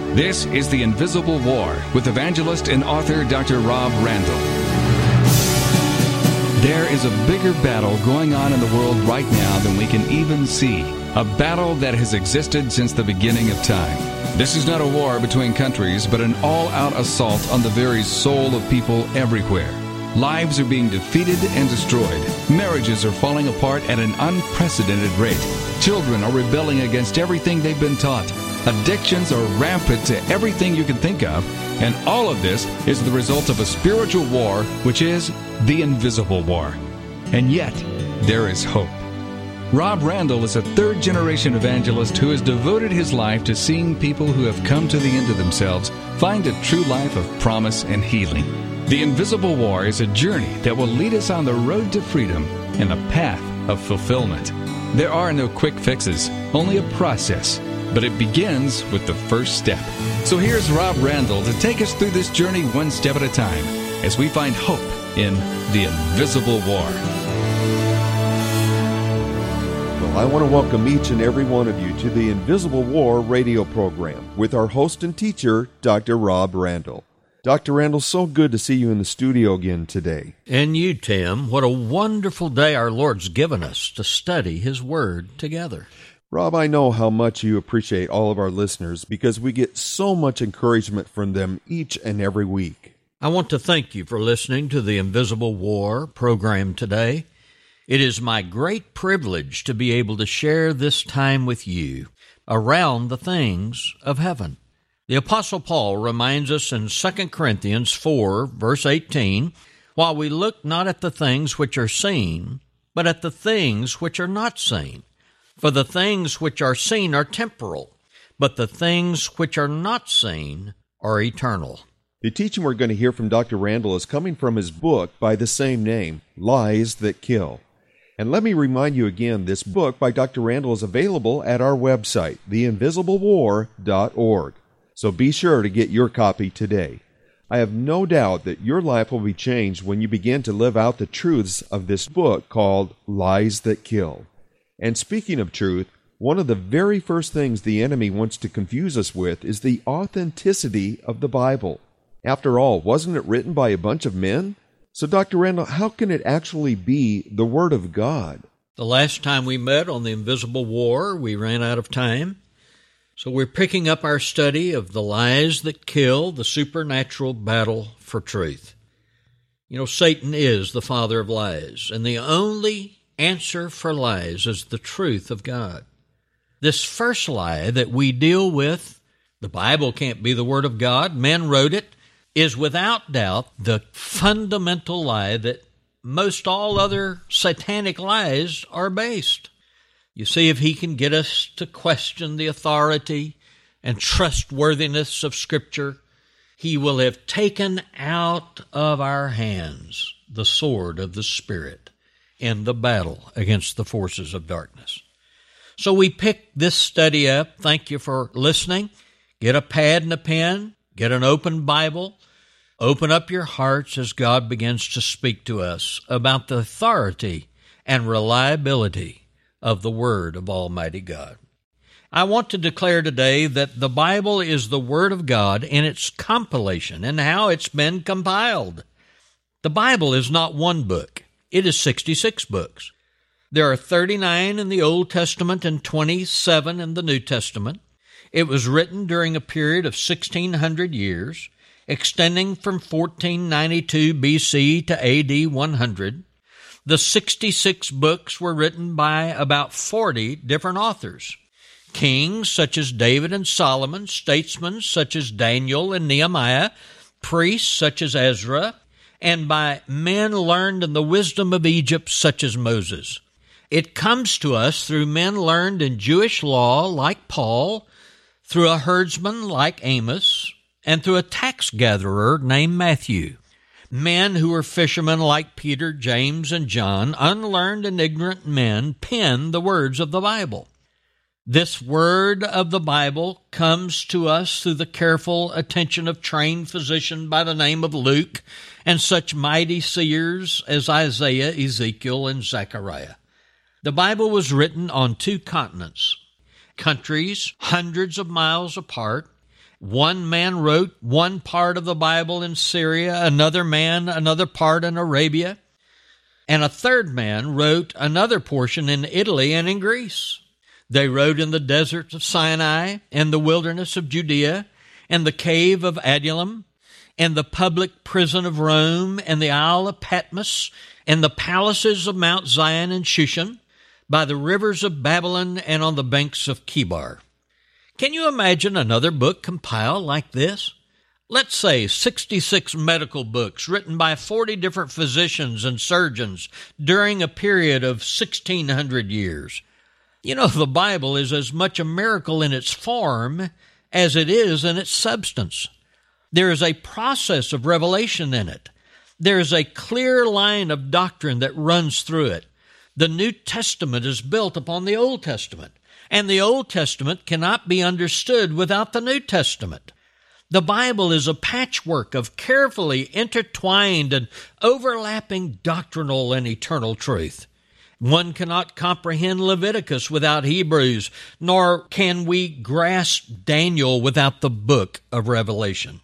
This is The Invisible War with evangelist and author Dr. Rob Randall. There is a bigger battle going on in the world right now than we can even see. A battle that has existed since the beginning of time. This is not a war between countries, but an all-out assault on the very soul of people everywhere. Lives are being defeated and destroyed. Marriages are falling apart at an unprecedented rate. Children are rebelling against everything they've been taught. Addictions are rampant to everything you can think of, and all of this is the result of a spiritual war, which is the invisible war. And yet, there is hope. Rob Randall is a third-generation evangelist who has devoted his life to seeing people who have come to the end of themselves find a true life of promise and healing. The Invisible War is a journey that will lead us on the road to freedom and a path of fulfillment. There are no quick fixes, only a process. But it begins with the first step. So here's Rob Randall to take us through this journey one step at a time as we find hope in the Invisible War. Well, I want to welcome each and every one of you to the Invisible War radio program with our host and teacher, Dr. Rob Randall. Dr. Randall, so good to see you in the studio again today. And you, Tim, what a wonderful day our Lord's given us to study His Word together. Rob, I know how much you appreciate all of our listeners because we get so much encouragement from them each and every week. I want to thank you for listening to the Invisible War program today. It is my great privilege to be able to share this time with you around the things of heaven. The Apostle Paul reminds us in 2 Corinthians 4, verse 18, "While we look not at the things which are seen, but at the things which are not seen. For the things which are seen are temporal, but the things which are not seen are eternal." The teaching we're going to hear from Dr. Randall is coming from his book by the same name, Lies That Kill. And let me remind you again, this book by Dr. Randall is available at our website, theinvisiblewar.org. So be sure to get your copy today. I have no doubt that your life will be changed when you begin to live out the truths of this book called Lies That Kill. And speaking of truth, one of the very first things the enemy wants to confuse us with is the authenticity of the Bible. After all, wasn't it written by a bunch of men? So, Dr. Randall, how can it actually be the Word of God? The last time we met on the Invisible War, we ran out of time. So we're picking up our study of the lies that kill, the supernatural battle for truth. You know, Satan is the father of lies, and the only answer for lies is the truth of God. This first lie that we deal with, the Bible can't be the Word of God, men wrote it, is without doubt the fundamental lie that most all other satanic lies are based. You see, if he can get us to question the authority and trustworthiness of Scripture, he will have taken out of our hands the sword of the Spirit in the battle against the forces of darkness. So we pick this study up. Thank you for listening. Get a pad and a pen. Get an open Bible. Open up your hearts as God begins to speak to us about the authority and reliability of the Word of Almighty God. I want to declare today that the Bible is the Word of God in its compilation and how it's been compiled. The Bible is not one book. It is 66 books. There are 39 in the Old Testament and 27 in the New Testament. It was written during a period of 1,600 years, extending from 1492 BC to AD 100. The 66 books were written by about 40 different authors. Kings such as David and Solomon, statesmen such as Daniel and Nehemiah, priests such as Ezra, and by men learned in the wisdom of Egypt such as Moses. It comes to us through men learned in Jewish law like Paul, through a herdsman like Amos, and through a tax gatherer named Matthew. Men who were fishermen like Peter, James, and John, unlearned and ignorant men, penned the words of the Bible. This word of the Bible comes to us through the careful attention of trained physicians by the name of Luke and such mighty seers as Isaiah, Ezekiel, and Zechariah. The Bible was written on 2 continents, countries hundreds of miles apart, One man wrote one part of the Bible in Syria, another man another part in Arabia, and a third man wrote another portion in Italy and in Greece. They wrote in the deserts of Sinai, and the wilderness of Judea, and the cave of Adullam, and the public prison of Rome, and the Isle of Patmos, and the palaces of Mount Zion and Shushan, by the rivers of Babylon, and on the banks of Chebar. Can you imagine another book compiled like this? Let's say 66 medical books written by 40 different physicians and surgeons during a period of 1,600 years. You know, the Bible is as much a miracle in its form as it is in its substance. There is a process of revelation in it. There is a clear line of doctrine that runs through it. The New Testament is built upon the Old Testament, and the Old Testament cannot be understood without the New Testament. The Bible is a patchwork of carefully intertwined and overlapping doctrinal and eternal truth. One cannot comprehend Leviticus without Hebrews, nor can we grasp Daniel without the book of Revelation.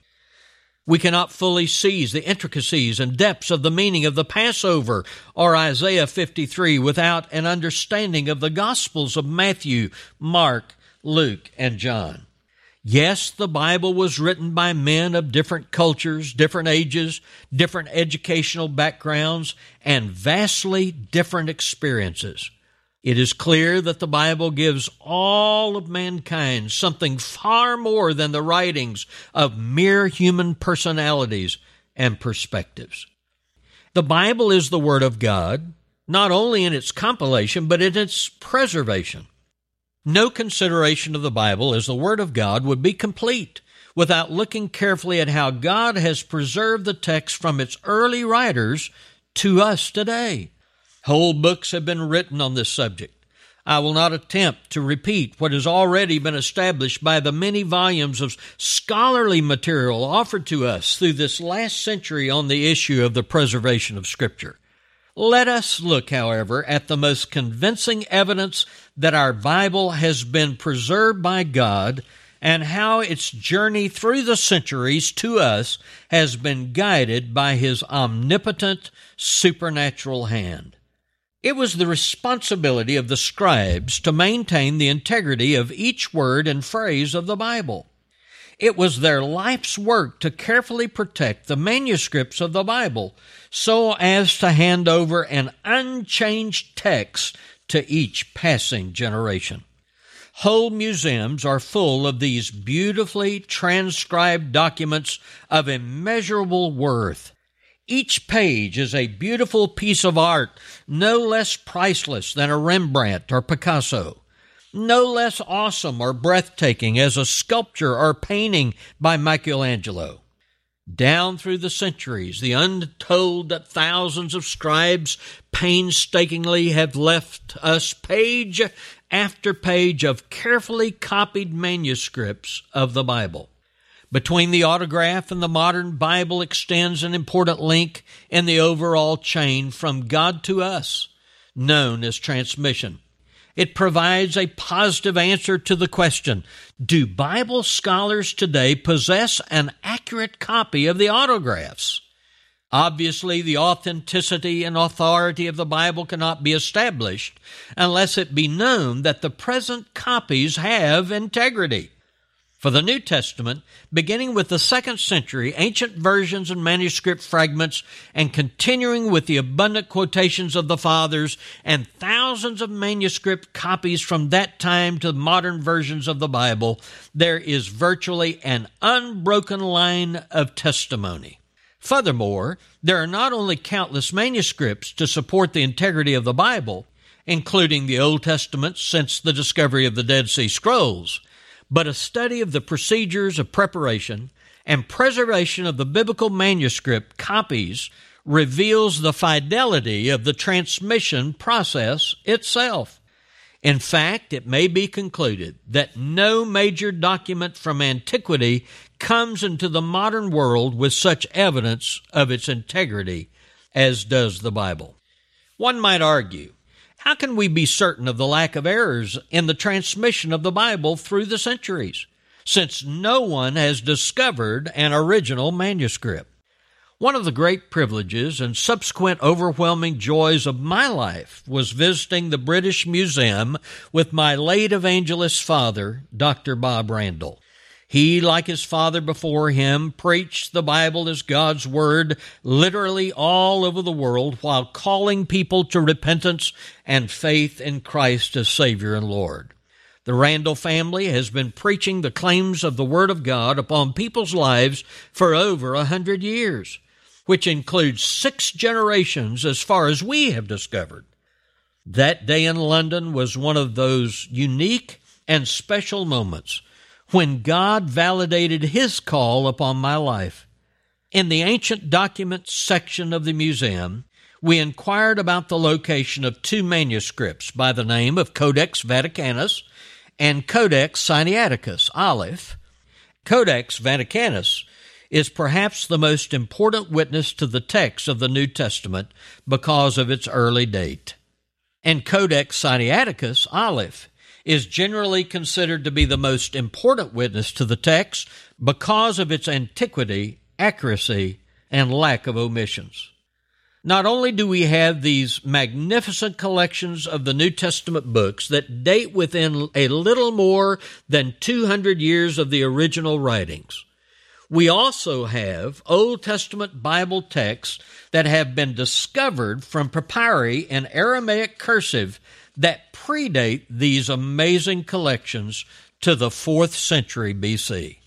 We cannot fully seize the intricacies and depths of the meaning of the Passover or Isaiah 53 without an understanding of the Gospels of Matthew, Mark, Luke, and John. Yes, the Bible was written by men of different cultures, different ages, different educational backgrounds, and vastly different experiences. It is clear that the Bible gives all of mankind something far more than the writings of mere human personalities and perspectives. The Bible is the Word of God, not only in its compilation, but in its preservation. No consideration of the Bible as the Word of God would be complete without looking carefully at how God has preserved the text from its early writers to us today. Whole books have been written on this subject. I will not attempt to repeat what has already been established by the many volumes of scholarly material offered to us through this last century on the issue of the preservation of Scripture. Let us look, however, at the most convincing evidence that our Bible has been preserved by God and how its journey through the centuries to us has been guided by His omnipotent, supernatural hand. It was the responsibility of the scribes to maintain the integrity of each word and phrase of the Bible. It was their life's work to carefully protect the manuscripts of the Bible so as to hand over an unchanged text to each passing generation. Whole museums are full of these beautifully transcribed documents of immeasurable worth. Each page is a beautiful piece of art, no less priceless than a Rembrandt or Picasso, no less awesome or breathtaking as a sculpture or painting by Michelangelo. Down through the centuries, the untold thousands of scribes painstakingly have left us page after page of carefully copied manuscripts of the Bible. Between the autograph and the modern Bible extends an important link in the overall chain from God to us, known as transmission. It provides a positive answer to the question, do Bible scholars today possess an accurate copy of the autographs? Obviously, the authenticity and authority of the Bible cannot be established unless it be known that the present copies have integrity. For the New Testament, beginning with the 2nd century, ancient versions and manuscript fragments, and continuing with the abundant quotations of the Fathers, and thousands of manuscript copies from that time to modern versions of the Bible, there is virtually an unbroken line of testimony. Furthermore, there are not only countless manuscripts to support the integrity of the Bible, including the Old Testament since the discovery of the Dead Sea Scrolls, but a study of the procedures of preparation and preservation of the biblical manuscript copies reveals the fidelity of the transmission process itself. In fact, it may be concluded that no major document from antiquity comes into the modern world with such evidence of its integrity as does the Bible. One might argue, how can we be certain of the lack of errors in the transmission of the Bible through the centuries? since no one has discovered an original manuscript. One of the great privileges and subsequent overwhelming joys of my life was visiting the British Museum with my late evangelist father, Dr. Bob Randall. He, like his father before him, preached the Bible as God's Word literally all over the world while calling people to repentance and faith in Christ as Savior and Lord. The Randall family has been preaching the claims of the Word of God upon people's lives for over 100 years, which includes 6 generations as far as we have discovered. That day in London was one of those unique and special moments when God validated His call upon my life. In the ancient documents section of the museum, we inquired about the location of 2 manuscripts by the name of Codex Vaticanus and Codex Sinaiticus, Aleph. Codex Vaticanus is perhaps the most important witness to the text of the New Testament because of its early date. And Codex Sinaiticus, Aleph, is generally considered to be the most important witness to the text because of its antiquity, accuracy, and lack of omissions. Not only do we have these magnificent collections of the New Testament books that date within a little more than 200 years of the original writings, we also have Old Testament Bible texts that have been discovered from papyri in Aramaic cursive that predate these amazing collections to the 4th century BC.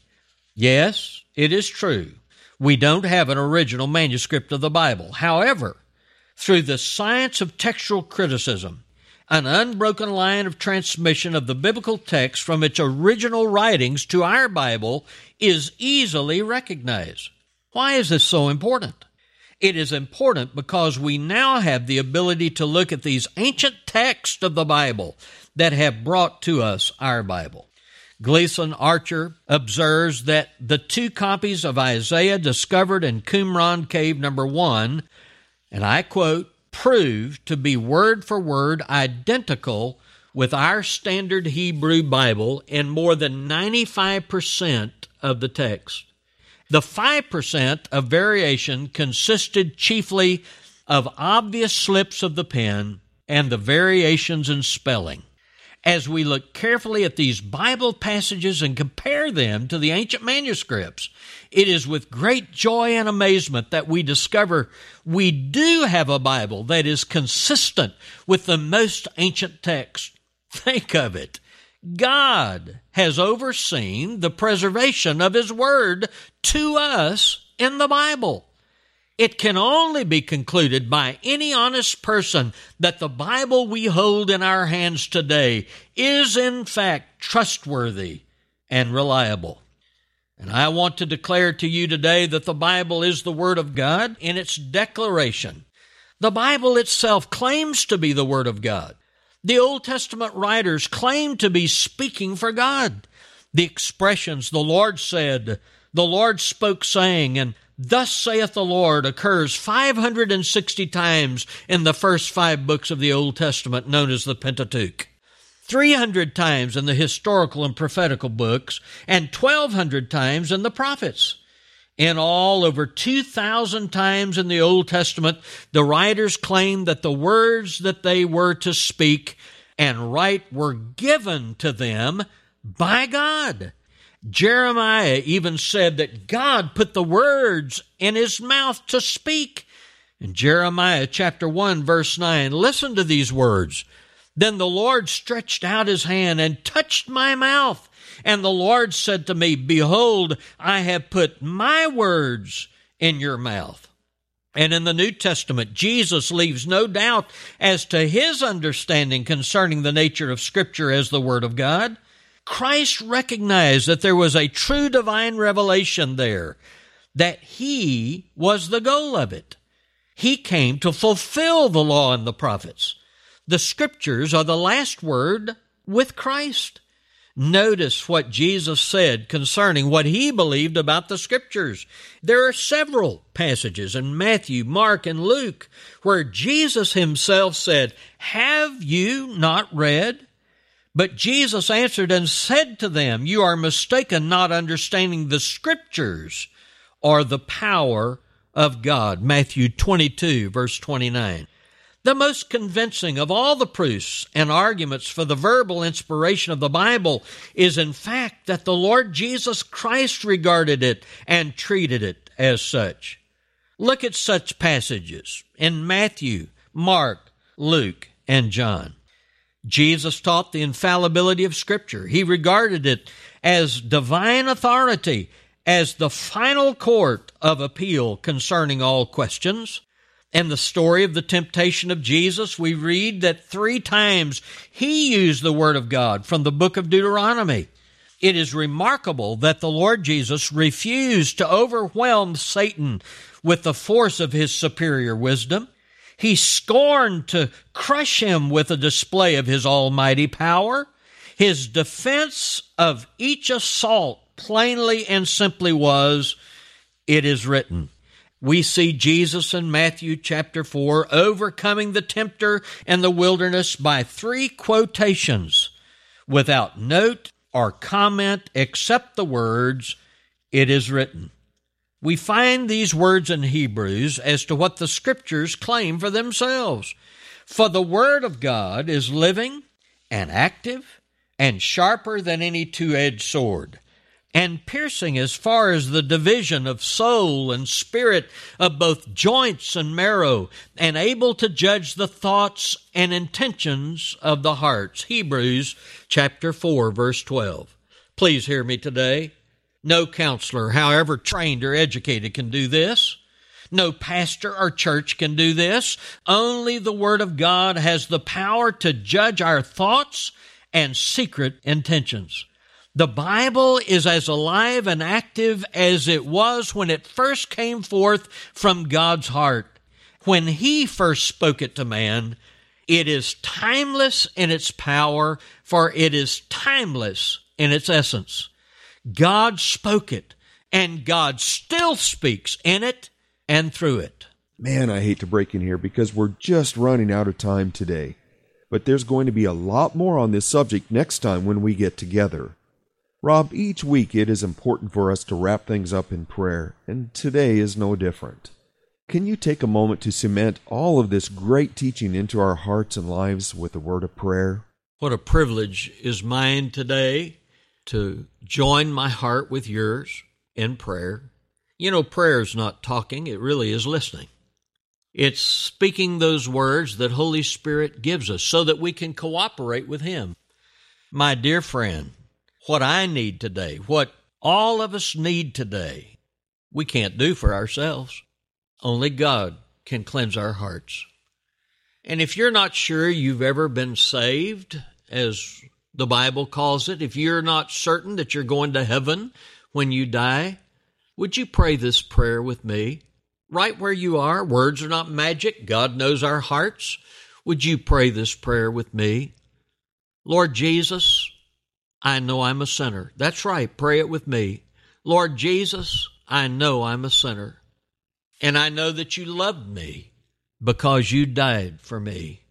Yes, it is true. We don't have an original manuscript of the Bible. However, through the science of textual criticism, an unbroken line of transmission of the biblical text from its original writings to our Bible is easily recognized. Why is this so important? It is important because we now have the ability to look at these ancient texts of the Bible that have brought to us our Bible. Gleason Archer observes that the 2 copies of Isaiah discovered in Qumran Cave number 1, and I quote, proved to be word for word identical with our standard Hebrew Bible in more than 95% of the text. The 5% of variation consisted chiefly of obvious slips of the pen and the variations in spelling. As we look carefully at these Bible passages and compare them to the ancient manuscripts, it is with great joy and amazement that we discover we do have a Bible that is consistent with the most ancient text. Think of it. God has overseen the preservation of His Word to us in the Bible. It can only be concluded by any honest person that the Bible we hold in our hands today is in fact trustworthy and reliable. And I want to declare to you today that the Bible is the Word of God in its declaration. The Bible itself claims to be the Word of God. The Old Testament writers claim to be speaking for God. The expressions, the Lord said, the Lord spoke saying, and thus saith the Lord occurs 560 times in the first 5 books of the Old Testament known as the Pentateuch, 300 times in the historical and prophetical books, and 1,200 times in the prophets. In all, over 2,000 times in the Old Testament, the writers claim that the words that they were to speak and write were given to them by God. Jeremiah even said that God put the words in his mouth to speak. In Jeremiah chapter 1, verse 9, listen to these words. Then the Lord stretched out His hand and touched my mouth. And the Lord said to me, behold, I have put my words in your mouth. And in the New Testament, Jesus leaves no doubt as to His understanding concerning the nature of Scripture as the Word of God. Christ recognized that there was a true divine revelation there, that He was the goal of it. He came to fulfill the law and the prophets. The Scriptures are the last word with Christ. Notice what Jesus said concerning what He believed about the Scriptures. There are several passages in Matthew, Mark, and Luke where Jesus Himself said, have you not read? But Jesus answered and said to them, "You are mistaken, not understanding the Scriptures or the power of God." Matthew 22, verse 29. The most convincing of all the proofs and arguments for the verbal inspiration of the Bible is, in fact, that the Lord Jesus Christ regarded it and treated it as such. Look at such passages in Matthew, Mark, Luke, and John. Jesus taught the infallibility of Scripture. He regarded it as divine authority, as the final court of appeal concerning all questions. In the story of the temptation of Jesus, we read that 3 times he used the Word of God from the book of Deuteronomy. It is remarkable that the Lord Jesus refused to overwhelm Satan with the force of his superior wisdom. He scorned to crush him with a display of his almighty power. His defense of each assault plainly and simply was, "It is written." We see Jesus in Matthew chapter 4 overcoming the tempter in the wilderness by 3 quotations without note or comment except the words, "It is written." We find these words in Hebrews as to what the Scriptures claim for themselves. For the Word of God is living and active and sharper than any two-edged sword, and piercing as far as the division of soul and spirit, of both joints and marrow, and able to judge the thoughts and intentions of the hearts. Hebrews chapter 4, verse 12. Please hear me today. No counselor, however trained or educated, can do this. No pastor or church can do this. Only the Word of God has the power to judge our thoughts and secret intentions. The Bible is as alive and active as it was when it first came forth from God's heart. When He first spoke it to man, it is timeless in its power, for it is timeless in its essence. God spoke it, and God still speaks in it and through it. Man, I hate to break in here because we're just running out of time today. But there's going to be a lot more on this subject next time when we get together. Rob, each week it is important for us to wrap things up in prayer, and today is no different. Can you take a moment to cement all of this great teaching into our hearts and lives with a word of prayer? What a privilege is mine today to join my heart with yours in prayer. You know, prayer is not talking, it really is listening. It's speaking those words that Holy Spirit gives us so that we can cooperate with Him. My dear friend, what I need today, what all of us need today, we can't do for ourselves. Only God can cleanse our hearts. And if you're not sure you've ever been saved, as the Bible calls it, if you're not certain that you're going to heaven when you die, would you pray this prayer with me? Right where you are, words are not magic. God knows our hearts. Would you pray this prayer with me? Lord Jesus, I know I'm a sinner. That's right, pray it with me. Lord Jesus, I know I'm a sinner. And I know that you loved me because you died for me.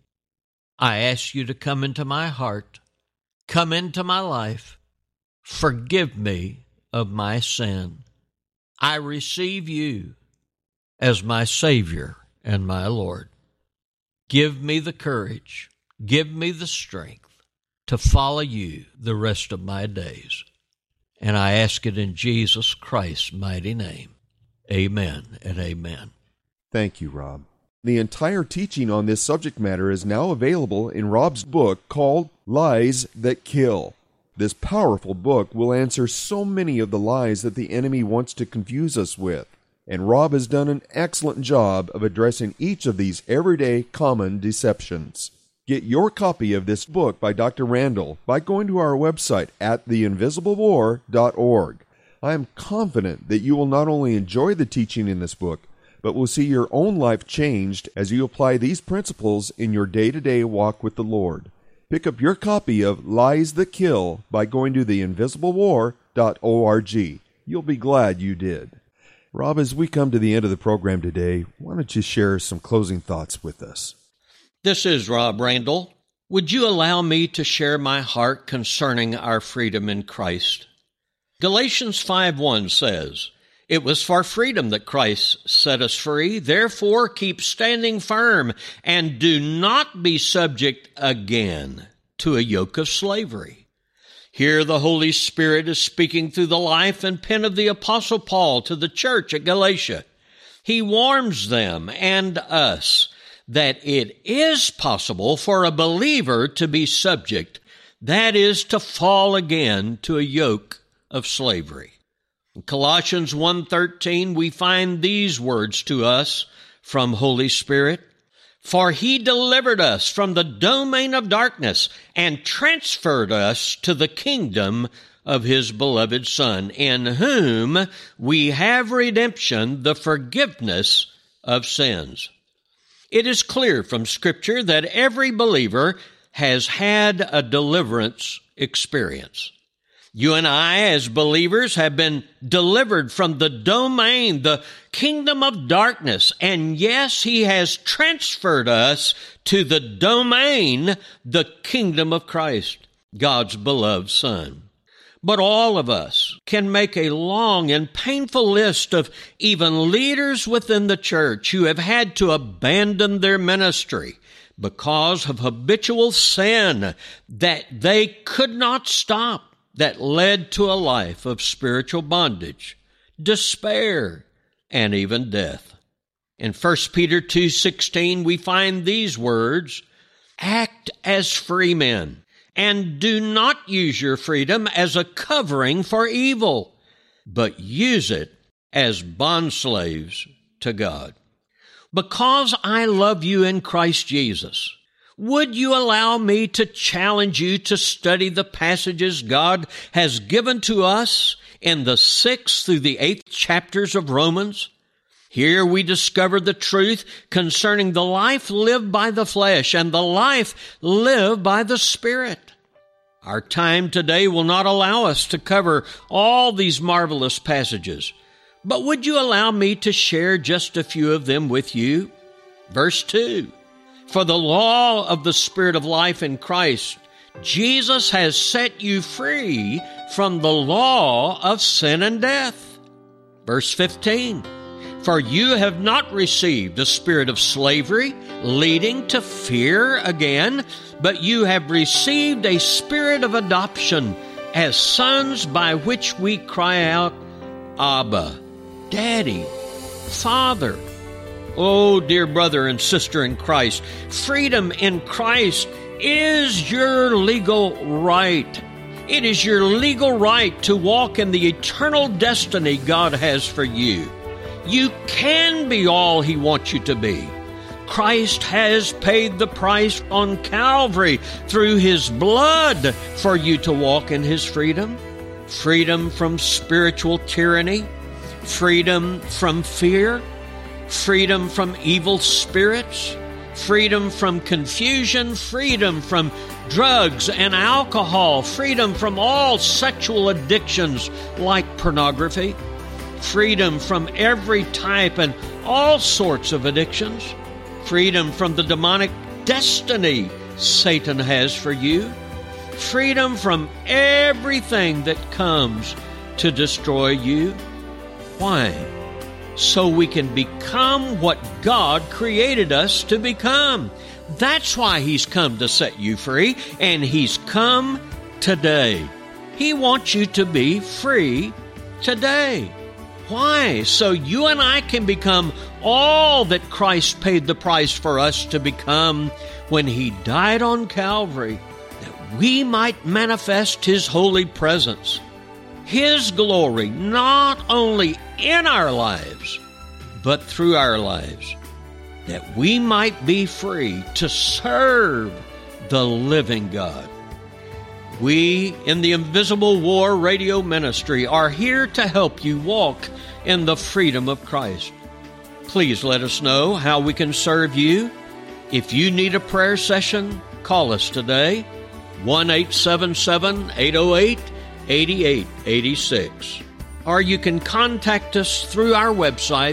I ask you to come into my heart, come into my life, forgive me of my sin. I receive you as my Savior and my Lord. Give me the courage, give me the strength to follow you the rest of my days. And I ask it in Jesus Christ's mighty name. Amen and amen. Thank you, Rob. The entire teaching on this subject matter is now available in Rob's book called Lies That Kill. This powerful book will answer so many of the lies that the enemy wants to confuse us with. And Rob has done an excellent job of addressing each of these everyday common deceptions. Get your copy of this book by Dr. Randall by going to our website at theinvisiblewar.org. I am confident that you will not only enjoy the teaching in this book, but will see your own life changed as you apply these principles in your day-to-day walk with the Lord. Pick up your copy of Lies That Kill by going to theinvisiblewar.org. You'll be glad you did. Rob, as we come to the end of the program today, why don't you share some closing thoughts with us? This is Rob Randall. Would you allow me to share my heart concerning our freedom in Christ? Galatians 5:1 says, "It was for freedom that Christ set us free. Therefore, keep standing firm and do not be subject again to a yoke of slavery." Here the Holy Spirit is speaking through the life and pen of the Apostle Paul to the church at Galatia. He warns them and us that it is possible for a believer to be subject, that is, to fall again to a yoke of slavery. In Colossians 1:13, we find these words to us from Holy Spirit. "For he delivered us from the domain of darkness and transferred us to the kingdom of his beloved Son, in whom we have redemption, the forgiveness of sins." It is clear from Scripture that every believer has had a deliverance experience. You and I, as believers, have been delivered from the domain, the kingdom of darkness, and yes, he has transferred us to the domain, the kingdom of Christ, God's beloved Son. But all of us can make a long and painful list of even leaders within the church who have had to abandon their ministry because of habitual sin that they could not stop, that led to a life of spiritual bondage, despair, and even death. In 1 Peter 2:16, we find these words, "Act as free men, and do not use your freedom as a covering for evil, but use it as bondslaves to God." Because I love you in Christ Jesus, would you allow me to challenge you to study the passages God has given to us in the 6th through the 8th chapters of Romans? Here we discover the truth concerning the life lived by the flesh and the life lived by the Spirit. Our time today will not allow us to cover all these marvelous passages, but would you allow me to share just a few of them with you? Verse 2, "For the law of the Spirit of life in Christ, Jesus has set you free from the law of sin and death." Verse 15, "For you have not received a spirit of slavery, leading to fear again, but you have received a spirit of adoption as sons, by which we cry out, Abba, Daddy, Father." Oh, dear brother and sister in Christ, freedom in Christ is your legal right. It is your legal right to walk in the eternal destiny God has for you. You can be all He wants you to be. Christ has paid the price on Calvary through His blood for you to walk in His freedom. Freedom from spiritual tyranny, freedom from fear, freedom from evil spirits, freedom from confusion, freedom from drugs and alcohol, freedom from all sexual addictions like pornography, freedom from every type and all sorts of addictions, freedom from the demonic destiny Satan has for you, freedom from everything that comes to destroy you. Why? So we can become what God created us to become. That's why He's come to set you free, and He's come today. He wants you to be free today. Why? So you and I can become all that Christ paid the price for us to become when He died on Calvary, that we might manifest His holy presence, His glory, not only in our lives, but through our lives, that we might be free to serve the living God. We in the Invisible War Radio Ministry are here to help you walk in the freedom of Christ. Please let us know how we can serve you. If you need a prayer session, call us today, 1-877-808-8886. Or you can contact us through our website,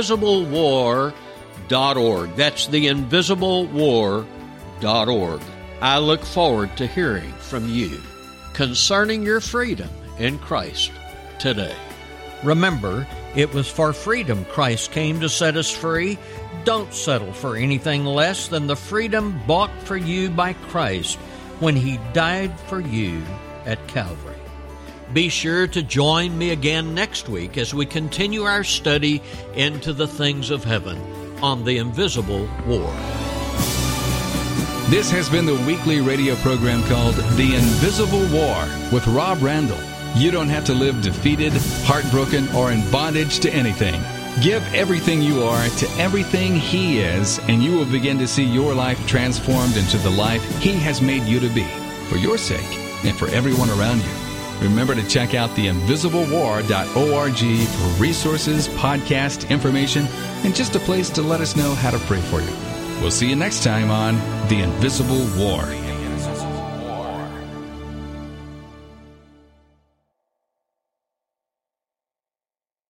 theinvisiblewar.org. That's theinvisiblewar.org. I look forward to hearing from you concerning your freedom in Christ today. Remember, it was for freedom Christ came to set us free. Don't settle for anything less than the freedom bought for you by Christ when He died for you at Calvary. Be sure to join me again next week as we continue our study into the things of heaven on the invisible war. This has been the weekly radio program called The Invisible War with Rob Randall. You don't have to live defeated, heartbroken, or in bondage to anything. Give everything you are to everything He is, and you will begin to see your life transformed into the life He has made you to be, for your sake and for everyone around you. Remember to check out theinvisiblewar.org for resources, podcast information, and just a place to let us know how to pray for you. We'll see you next time on The Invisible War.